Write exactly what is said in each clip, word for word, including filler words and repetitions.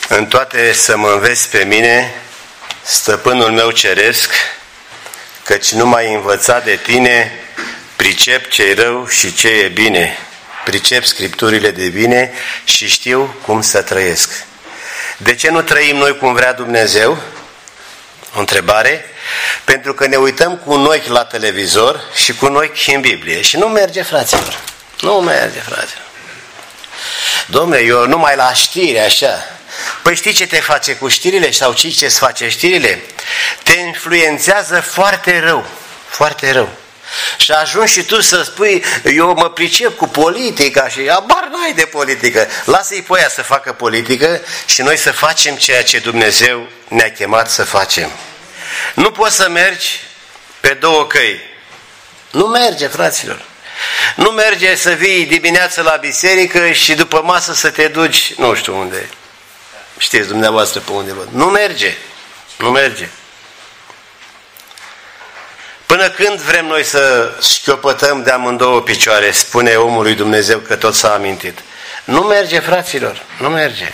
În toate să mă înveți pe mine, stăpânul meu ceresc, căci nu m-ai învățat de tine, pricep ce-i rău și ce e bine, pricep scripturile de bine și știu cum să trăiesc. De ce nu trăim noi cum vrea Dumnezeu? O întrebare. Pentru că ne uităm cu un ochi la televizor și cu un ochi în Biblie. Și nu merge, fraților. Nu merge, fraților. Dom'le, eu numai la știri, așa. Păi știi ce te face cu știrile? Sau știi ce-ți face știrile? Te influențează foarte rău. Foarte rău. Și ajungi și tu să spui, eu mă pricep cu politica și abar n-ai de politică. Lasă-i pe aia să facă politică și noi să facem ceea ce Dumnezeu ne-a chemat să facem. Nu poți să mergi pe două căi. Nu merge, fraților. Nu merge să vii dimineața la biserică și după masă să te duci, nu știu unde. Știți dumneavoastră pe unde văd. Nu merge. Nu merge. Până când vrem noi să șchiopătăm de amândouă picioare, spune omul lui Dumnezeu că tot s-a amintit. Nu merge, fraților. Nu merge.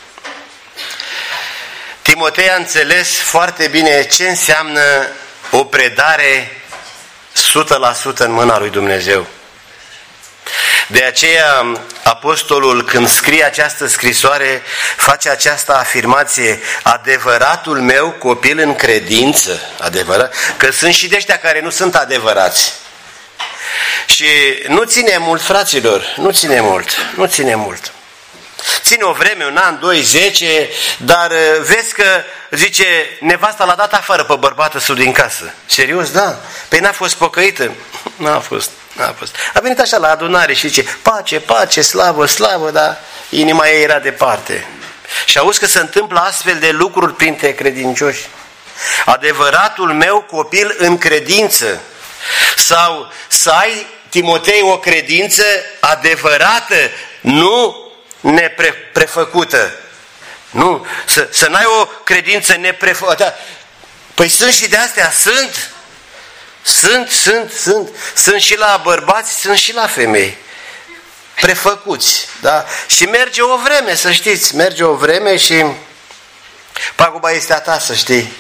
Timotei a înțeles foarte bine ce înseamnă o predare o sută la sută în mâna lui Dumnezeu. De aceea, apostolul, când scrie această scrisoare, face această afirmație: adevăratul meu copil în credință, adevărat, că sunt și de ăștia care nu sunt adevărați. Și nu ține mult, fraților, nu ține mult, nu ține mult. Ține o vreme, un an, doi, zece, dar vezi că, zice, nevasta l-a dat afară pe bărbatul său din casă. Serios? Da. Păi n-a fost pocăită? N-a fost, n-a fost. A venit așa la adunare și zice, pace, pace, slavă, slavă, dar inima ei era departe. Și auzi că se întâmplă astfel de lucruri printre credincioși. Adevăratul meu copil în credință. Sau să ai, Timotei, o credință adevărată, nu neprefăcută. Nu, să, să n-ai o credință neprefăcută. Păi sunt și de astea, sunt. Sunt, sunt, sunt. Sunt și la bărbați, sunt și la femei. Prefăcuți, da? Și merge o vreme, să știți, merge o vreme și paguba este a ta, să știi.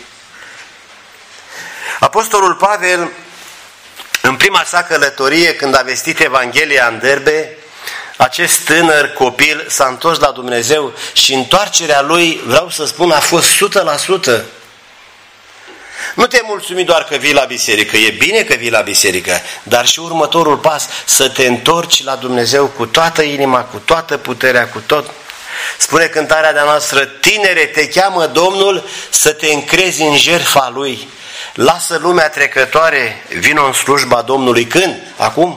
Apostolul Pavel, în prima sa călătorie, când a vestit Evanghelia în Derbe, acest tânăr copil s-a întors la Dumnezeu și întoarcerea lui, vreau să spun, a fost o sută la sută. Nu te mulțumi doar că vii la biserică, e bine că vii la biserică, dar și următorul pas, să te întorci la Dumnezeu cu toată inima, cu toată puterea, cu tot. Spune cântarea de-a noastră, tinere, te cheamă Domnul să te încrezi în jertfa Lui. Lasă lumea trecătoare, vină în slujba Domnului. Când? Acum?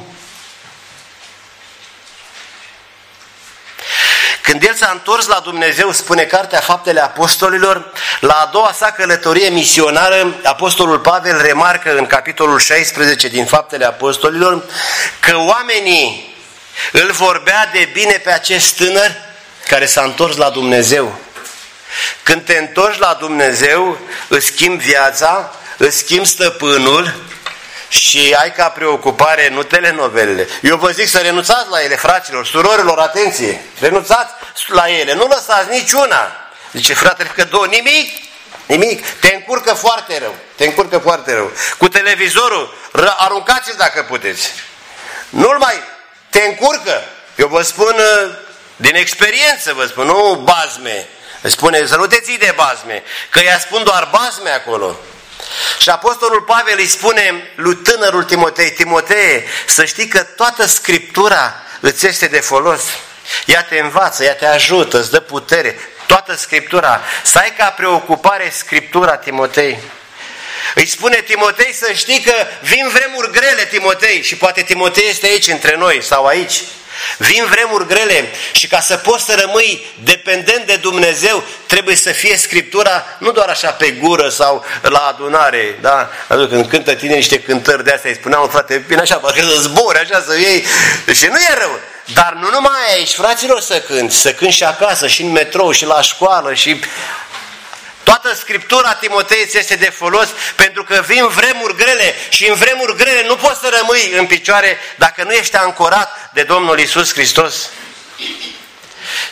Când el s-a întors la Dumnezeu, spune Cartea Faptele Apostolilor, la a doua sa călătorie misionară, Apostolul Pavel remarcă în capitolul șaisprezece din Faptele Apostolilor că oamenii îl vorbea de bine pe acest tânăr care s-a întors la Dumnezeu. Când te întorci la Dumnezeu, îți schimbi viața, îți schimbi stăpânul și ai ca preocupare nu telenovelele. Eu vă zic să renunțați la ele, fraților, surorilor, atenție! Renunțați la ele, nu lăsați niciuna. Zice fratele că două, nimic, nimic. Te încurcă foarte rău, te încurcă foarte rău. Cu televizorul, aruncați-l dacă puteți. Nu-l mai, te încurcă. Eu vă spun din experiență, vă spun, nu bazme. Spune să nu te ții de bazme, că ea spun doar bazme acolo. Și Apostolul Pavel îi spune lui tânărul Timotei, Timotee, să știi că toată Scriptura îți este de folos. Ea te învață, ea te ajută, îți dă putere. Toată Scriptura. Să ai ca preocupare Scriptura, Timotei. Îi spune Timotei să știi că vin vremuri grele, Timotei. Și poate Timotei este aici între noi sau aici. Vin vremuri grele și ca să poți să rămâi dependent de Dumnezeu, trebuie să fie Scriptura nu doar așa pe gură sau la adunare, da? Când cântă tine niște cântări de astea, îi spuneam, frate, bine așa, parcă să zbori, așa să iei. Și nu e rău. Dar nu numai aici, fraților, să cânti, să cânti și acasă, și în metrou, și la școală, și... Toată Scriptura, Timotei, îți este de folos pentru că vin vremuri grele și în vremuri grele nu poți să rămâi în picioare dacă nu ești ancorat de Domnul Iisus Hristos.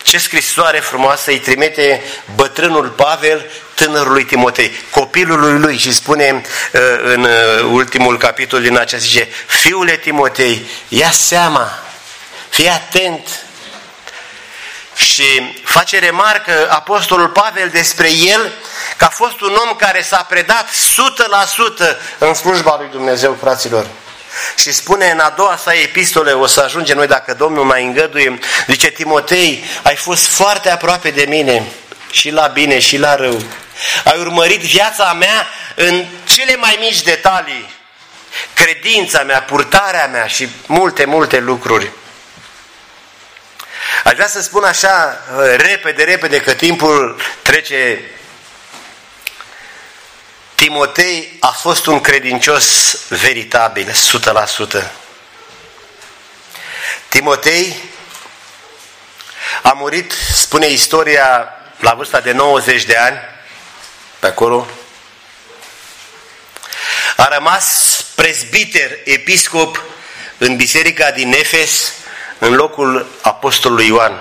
Ce scrisoare frumoasă îi trimite bătrânul Pavel tânărului Timotei, copilului lui, și spune în ultimul capitol din acea, zice: fiule Timotei, ia seama, fii atent. Și face remarcă apostolul Pavel despre el că a fost un om care s-a predat o sută la sută în slujba lui Dumnezeu, fraților. Și spune în a doua sa epistole, o să ajungem noi dacă Domnul mai îngăduie, zice: Timotei, ai fost foarte aproape de mine, și la bine și la rău. Ai urmărit viața mea în cele mai mici detalii, credința mea, purtarea mea și multe, multe lucruri. Aș vrea să spun așa, repede, repede, că timpul trece. Timotei a fost un credincios veritabil, o sută la sută. Timotei a murit, spune istoria, la vârsta de nouăzeci de ani, pe acolo. A rămas prezbiter, episcop în biserica din Efes, în locul apostolului Ioan.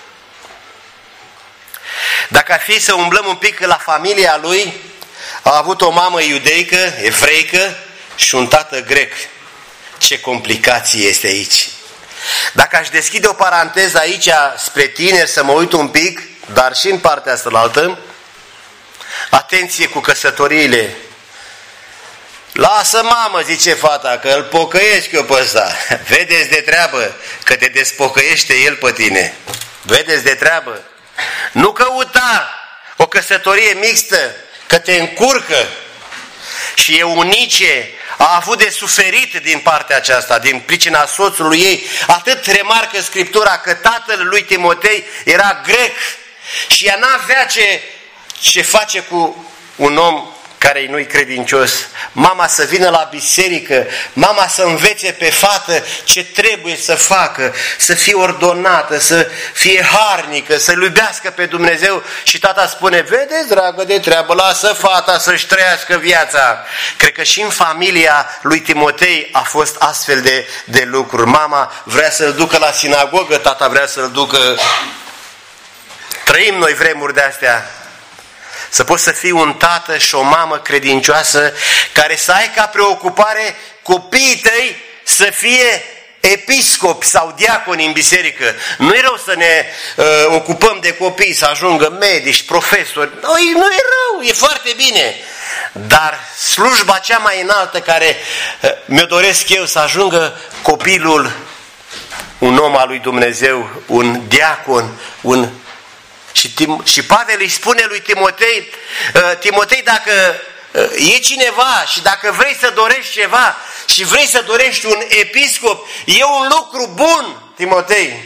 Dacă ar fi să umblăm un pic la familia lui, a avut o mamă iudeică, evreică și un tată grec. Ce complicație este aici! Dacă aș deschide o paranteză aici spre tineri, să mă uit un pic, dar și în partea asta, atenție cu căsătoriile. Lasă, mamă, zice fata, că îl pocăiesc eu pe ăsta. Vedeți de treabă că te despocăiește el pe tine. Vedeți de treabă. Nu căuta o căsătorie mixtă, că te încurcă. Și Eunice a avut de suferit din partea aceasta, din pricina soțului ei. Atât remarcă Scriptura că tatăl lui Timotei era grec și ea n-avea ce, ce face cu un om care nu-i credincios. Mama să vină la biserică, mama să învețe pe fată ce trebuie să facă, să fie ordonată, să fie harnică, să-L iubească pe Dumnezeu, și tata spune: vedeți, dragă, de treabă, lasă fata să-și trăiască viața. Cred că și în familia lui Timotei a fost astfel de, de lucruri. Mama vrea să-l ducă la sinagogă, tata vrea să-l ducă. Trăim noi vremuri de-astea. Să poți să fii un tată și o mamă credincioasă care să ai ca preocupare copiii tăi să fie episcopi sau diaconi în biserică. Nu e rău să ne uh, ocupăm de copii, să ajungă medici, profesori. Nu, nu e rău, e foarte bine. Dar slujba cea mai înaltă care uh, mi-o doresc eu, să ajungă copilul un om al lui Dumnezeu, un diacon, un Și, Tim, și Pavel îi spune lui Timotei: Timotei, dacă e cineva și dacă vrei să dorești ceva și vrei să dorești un episcop, e un lucru bun, Timotei.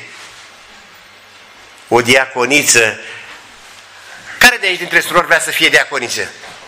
O diaconiță. Care de aici dintre surori vrea să fie diaconiță?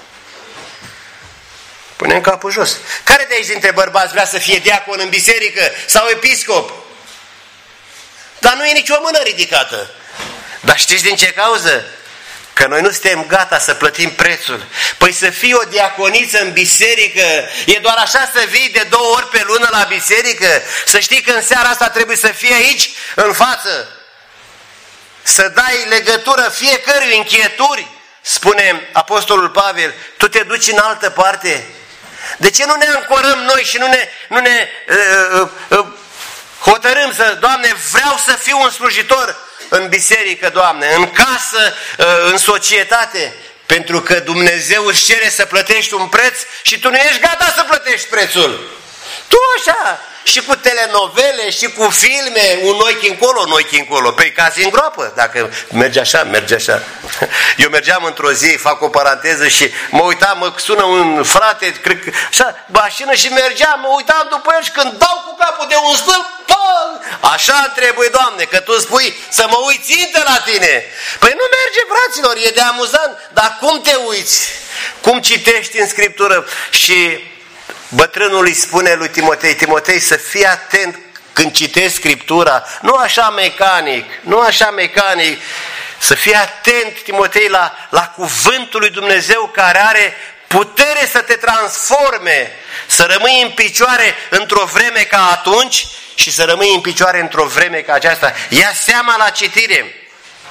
Punem capul jos. Care de aici dintre bărbați vrea să fie diacon în biserică sau episcop? Dar nu e nicio mână ridicată. Dar știți din ce cauză? Că noi nu suntem gata să plătim prețul. Păi să fii o diaconiță în biserică, e doar așa să vii de două ori pe lună la biserică? Să știi că în seara asta trebuie să fii aici, în față, să dai legătură fiecărui, închieturi. Spune apostolul Pavel: tu te duci în altă parte. De ce nu ne ancorăm noi și nu ne, nu ne uh, uh, uh, hotărâm să, Doamne, vreau să fiu un slujitor în biserică, Doamne, în casă, în societate, pentru că Dumnezeu își cere să plătești un preț și tu nu ești gata să plătești prețul. Tu așa, și cu telenovele, și cu filme, un ochi încolo, un ochi încolo, pe cazi în groapă, dacă merge așa, merge așa. Eu mergeam într-o zi, fac o paranteză, și mă uitam, mă sună un frate, cred că, așa, mașină, și mergeam, mă uitam după el și când dau cu capul de un stâlp, așa trebuie, Doamne, că Tu spui să mă uit țintă la Tine. Păi nu merge, fraților, e de amuzant, dar cum te uiți? Cum citești în Scriptură? Și bătrânul îi spune lui Timotei: Timotei, să fii atent când citești Scriptura, nu așa mecanic, nu așa mecanic, să fii atent, Timotei, la, la cuvântul lui Dumnezeu care are putere să te transforme, să rămâi în picioare într-o vreme ca atunci și să rămâi în picioare într-o vreme ca aceasta. Ia seama la citire.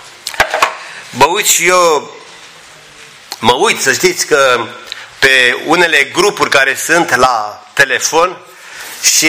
mă uit și eu, mă uit să știți că pe unele grupuri care sunt la telefon și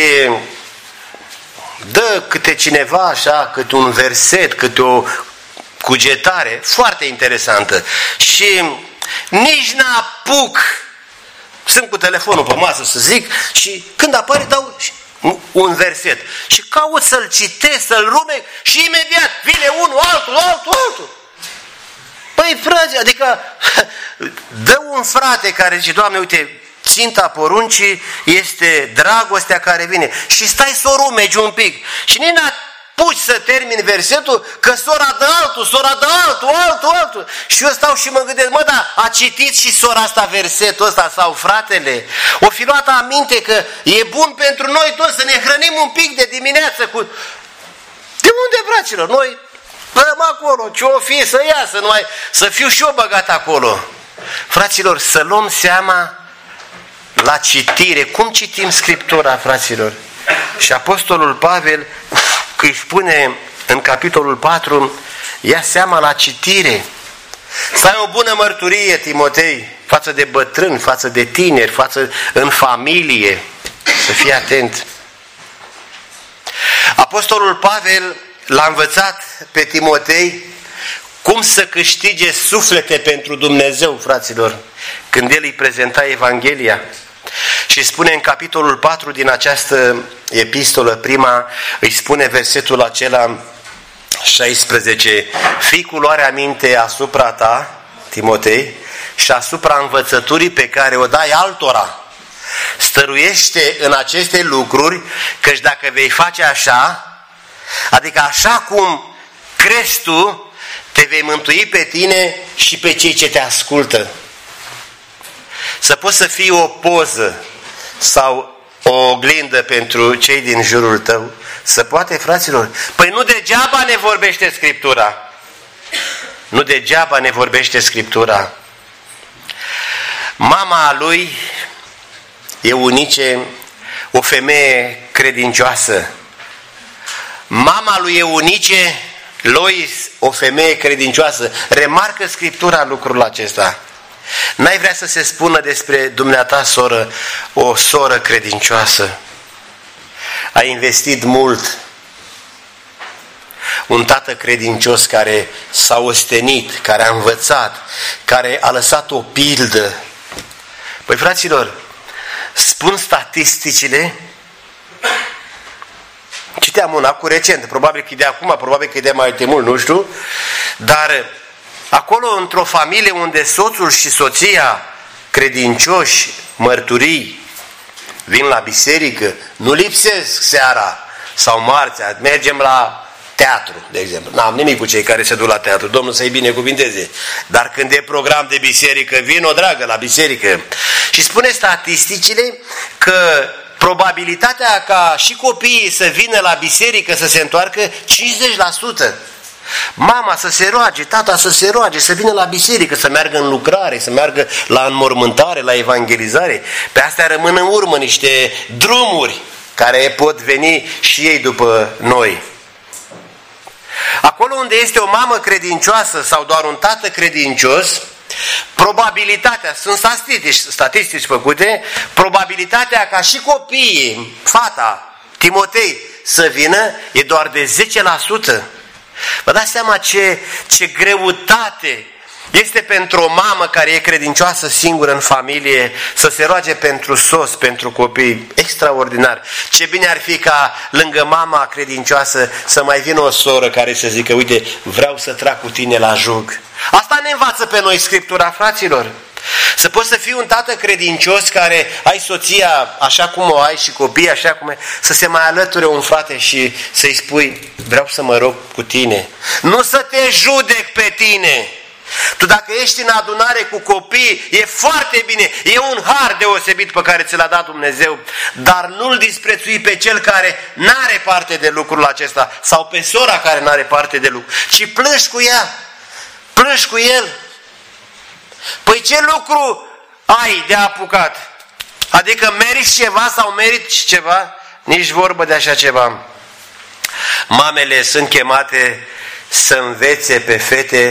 dă câte cineva așa, câte un verset, câte o cugetare foarte interesantă și nici n-apuc, sunt cu telefonul pe masă să zic și când apare dau un verset și caut să-l citesc, să-l rumec și imediat vine unul, altul, altul, altul. Păi frate, adică dă un frate care zice, Doamne, uite, ținta poruncii este dragostea care vine și stai să o rumegi un pic și nici n-apuci să termin versetul că sora dă altul, sora dă altul, altul, altul și eu stau și mă gândesc, mă, da, a citit și sora asta versetul ăsta sau fratele? O fi luat aminte că e bun pentru noi toți să ne hrănim un pic de dimineață cu... De unde, fraților? Noi dăm acolo, ce-o fi să iasă, numai să fiu și eu băgat acolo. Fraților, să luăm seama la citire. Cum citim Scriptura, fraților? Și Apostolul Pavel îi spune în capitolul patru, ia seama la citire. Să ai o bună mărturie, Timotei, față de bătrâni, față de tineri, față în familie. Să fii atent. Apostolul Pavel l-a învățat pe Timotei cum să câștige suflete pentru Dumnezeu, fraților, când el îi prezenta Evanghelia. Și spune în capitolul patru din această epistolă, prima, îi spune versetul acela șaisprezece, fii cu luarea minte asupra ta, Timotei, și asupra învățăturii pe care o dai altora. Stăruiește în aceste lucruri, căci dacă vei face așa, adică așa cum crezi tu, te vei mântui pe tine și pe cei ce te ascultă. Să poți să fii o poză sau o oglindă pentru cei din jurul tău. Să poate, fraților? Păi nu degeaba ne vorbește Scriptura. Nu degeaba ne vorbește Scriptura. Mama lui Eunice, o femeie credincioasă. Mama lui Eunice, Lois, o femeie credincioasă. Remarcă Scriptura lucrul acesta. N-ai vrea să se spună despre dumneata, soră, o soră credincioasă. Ai investit mult. Un tată credincios care s-a ostenit, care a învățat, care a lăsat o pildă. Păi, fraților, spun statisticile. Citeam una cu recent, probabil că e de acum, probabil că e de mai de mult, nu știu, dar acolo, într-o familie unde soțul și soția credincioși, mărturii, vin la biserică, nu lipsesc seara sau marțea, mergem la teatru, de exemplu. N-am nimic cu cei care se duc la teatru, Domnul să-i binecuvinteze. Dar când e program de biserică, vin o dragă la biserică. Și spune statisticile că probabilitatea ca și copiii să vină la biserică, să se întoarcă, cincizeci la sută. Mama să se roage, tata să se roage, să vină la biserică, să meargă în lucrare, să meargă la înmormântare, la evangelizare. Pe astea rămân în urmă niște drumuri care pot veni și ei după noi. Acolo unde este o mamă credincioasă sau doar un tată credincios, probabilitatea, sunt statistici, statistici făcute, probabilitatea ca și copiii, fata, Timotei, să vină e doar de zece la sută. Vă dați seama ce, ce greutate este pentru o mamă care e credincioasă singură în familie să se roage pentru sos, pentru copii. Extraordinar. Ce bine ar fi ca lângă mama credincioasă să mai vină o soră care să zică, uite, vreau să trag cu tine la jug. Asta ne învață pe noi Scriptura, fraților. Să poți să fii un tată credincios care ai soția așa cum o ai și copii așa cum e, să se mai alăture un frate și să-i spui, vreau să mă rog cu tine. Nu să te judec pe tine. Tu dacă ești în adunare cu copii, e foarte bine, e un har deosebit pe care ți l-a dat Dumnezeu, dar nu-l disprețui pe cel care n-are parte de lucrul acesta sau pe sora care n-are parte de lucru, ci plângi cu ea, plângi cu el. Păi ce lucru ai de apucat? Adică meriți ceva sau meriți ceva? Nici vorbă de așa ceva. Mamele sunt chemate să învețe pe fete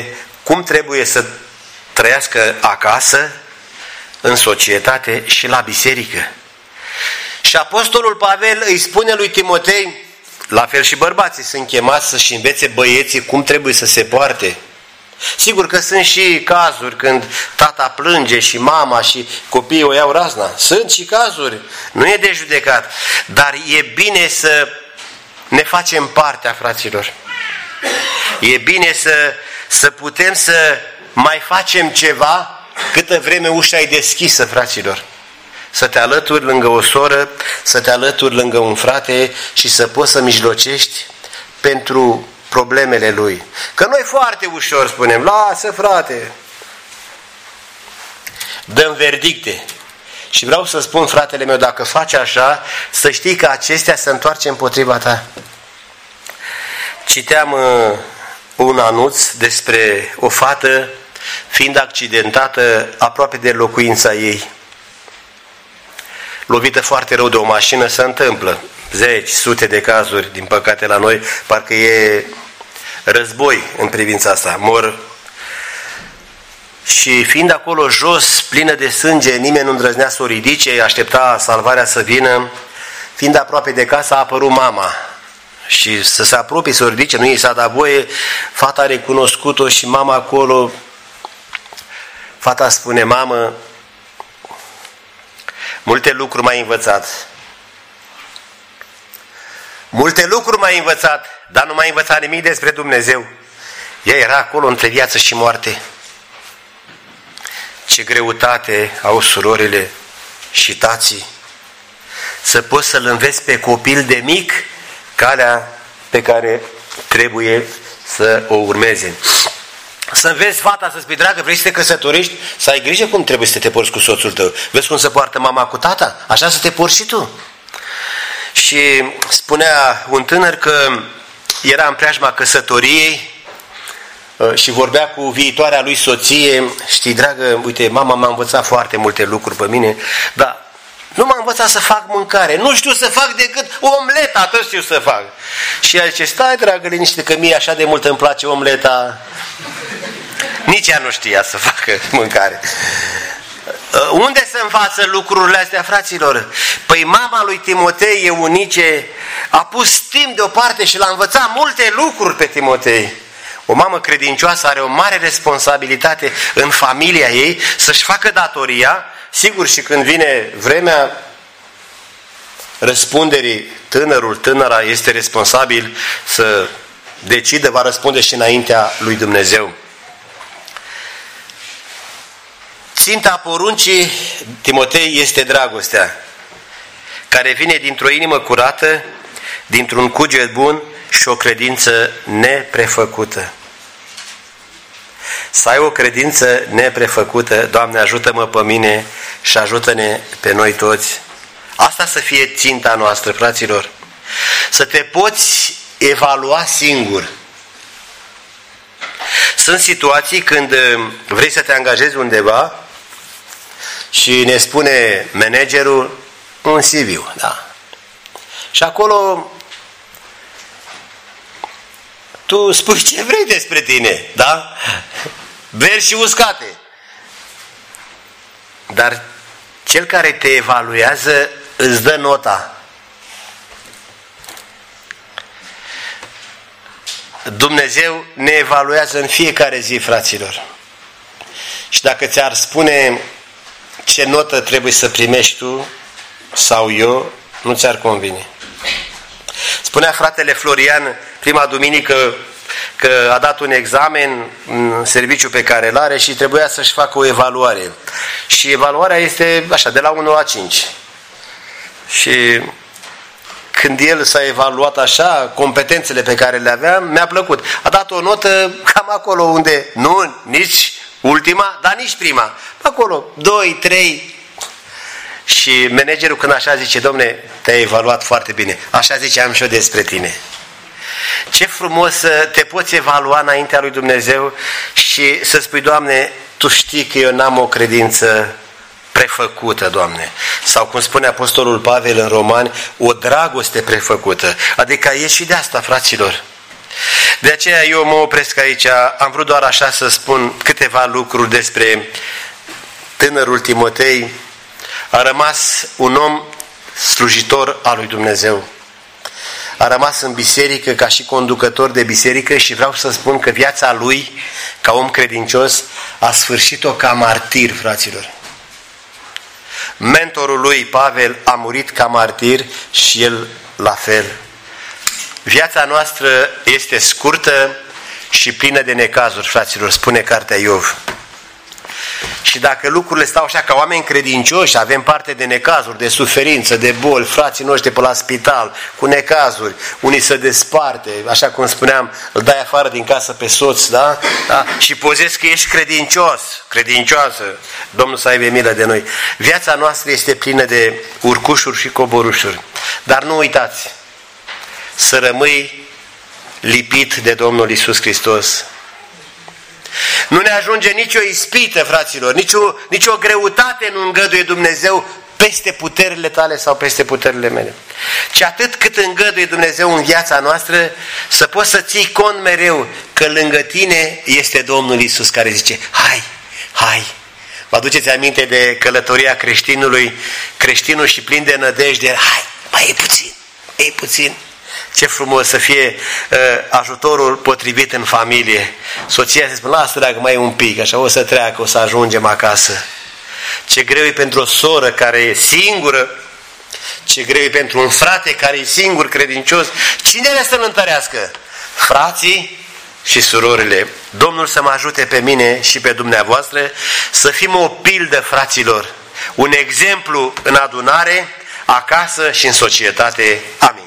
cum trebuie să trăiască acasă, în societate și la biserică. Și apostolul Pavel îi spune lui Timotei, la fel și bărbații sunt chemați să-și învețe băieții cum trebuie să se poarte. Sigur că sunt și cazuri când tata plânge și mama și copiii o iau razna. Sunt și cazuri, nu e de judecat. Dar e bine să ne facem partea, fraților. E bine să, să putem să mai facem ceva câtă vreme ușa e deschisă, fraților. Să te alături lângă o soră, să te alături lângă un frate și să poți să mijlocești pentru problemele lui. Că noi foarte ușor spunem, lasă frate, dăm verdicte. Și vreau să spun, fratele meu, dacă faci așa, să știi că acestea se întoarce împotriva ta. Citeam uh, un anunț despre o fată fiind accidentată aproape de locuința ei. Lovită foarte rău de o mașină, se întâmplă. Zeci, sute de cazuri, din păcate la noi, parcă e război în privința asta. Mor. Și fiind acolo jos, plină de sânge, nimeni nu îndrăznea să o ridice, aștepta salvarea să vină. Fiind aproape de casă, a apărut mama. Și să se apropie, să o ridice, nu i s-a dat voie. Fata a recunoscut-o și mama acolo. Fata spune, mamă, multe lucruri m-ai învățat. Multe lucruri m-ai învățat, dar nu m-ai învățat nimic despre Dumnezeu. Ea era acolo între viață și moarte. Ce greutate au surorile și tații să poți să-l înveți pe copil de mic calea pe care trebuie să o urmeze. Să înveți fata să spui, dragă, vrei să te căsătorești? Să ai grijă cum trebuie să te porți cu soțul tău. Vezi cum se poartă mama cu tata? Așa să te porți și tu. Și spunea un tânăr că era în preajma căsătoriei și vorbea cu viitoarea lui soție. Știi, dragă, uite, mama m-a învățat foarte multe lucruri pe mine, dar nu m-a învățat să fac mâncare. Nu știu să fac decât omleta, atât știu să fac. Și ea zice, stai, dragă, liniște, că mie așa de mult îmi place omleta. Nici ea nu știa să facă mâncare. Unde se învață lucrurile astea, fraților? Păi mama lui Timotei, Eunice, a pus timp deoparte și l-a învățat multe lucruri pe Timotei. O mamă credincioasă are o mare responsabilitate în familia ei să-și facă datoria. Sigur, și când vine vremea răspunderii, tânărul, tânăra este responsabil să decidă, va răspunde și înaintea lui Dumnezeu. Ținta poruncii Timotei este dragostea, care vine dintr-o inimă curată, dintr-un cuget bun și o credință neprefăcută. Să ai o credință neprefăcută, Doamne, ajută-mă pe mine și ajută-ne pe noi toți. Asta să fie ținta noastră, fraților. Să te poți evalua singur. Sunt situații când vrei să te angajezi undeva și ne spune managerul un C V, da. Și acolo tu spui ce vrei despre tine, da? Beri și uscate. Dar cel care te evaluează îți dă nota. Dumnezeu ne evaluează în fiecare zi, fraților. Și dacă ți-ar spune ce notă trebuie să primești tu sau eu, nu ți-ar convine. Spunea fratele Florian prima duminică că a dat un examen în serviciu pe care îl are și trebuia să-și facă o evaluare. Și evaluarea este așa, de la unu la cinci. Și când el s-a evaluat așa, competențele pe care le avea, mi-a plăcut. A dat o notă cam acolo unde, nu nici ultima, dar nici prima. Acolo, doi, trei. Și managerul când așa zice, domne, te-ai evaluat foarte bine. Așa ziceam și eu despre tine. Ce frumos să te poți evalua înaintea lui Dumnezeu și să spui, Doamne, Tu știi că eu n-am o credință prefăcută, Doamne. Sau cum spune Apostolul Pavel în Romani, o dragoste prefăcută. Adică e și de asta, fraților. De aceea eu mă opresc aici, am vrut doar așa să spun câteva lucruri despre tânărul Timotei. A rămas un om slujitor al lui Dumnezeu. A rămas în biserică ca și conducător de biserică și vreau să spun că viața lui, ca om credincios, a sfârșit-o ca martir, fraților. Mentorul lui, Pavel, a murit ca martir și el la fel. Viața noastră este scurtă și plină de necazuri, fraților, spune cartea Iov. Și dacă lucrurile stau așa ca oameni credincioși, avem parte de necazuri, de suferință, de boli, frații noștri pe la spital, cu necazuri, unii se desparte, așa cum spuneam, îl dai afară din casă pe soț, da? Da? Și pozezi că ești credincios, credincioasă, Domnul să aibă milă de noi. Viața noastră este plină de urcușuri și coborușuri, dar nu uitați să rămâi lipit de Domnul Iisus Hristos. Nu ne ajunge nicio ispită, fraților, nicio, nicio greutate nu îngăduie Dumnezeu peste puterile tale sau peste puterile mele. Ci atât cât îngăduie Dumnezeu în viața noastră, să poți să ții cont mereu că lângă tine este Domnul Iisus care zice, hai, hai. Vă aduceți aminte de călătoria creștinului, creștinul și plin de nădejde, hai, mai e puțin, mai e puțin. Ce frumos să fie uh, ajutorul potrivit în familie. Soția se spune, lasă dragă, mai e un pic, așa o să treacă, o să ajungem acasă. Ce greu e pentru o soră care e singură, ce greu e pentru un frate care e singur, credincios. Cine le să-l întărească? Frații și surorile. Domnul să mă ajute pe mine și pe dumneavoastră să fim o pildă, fraților, un exemplu în adunare, acasă și în societate. Amin.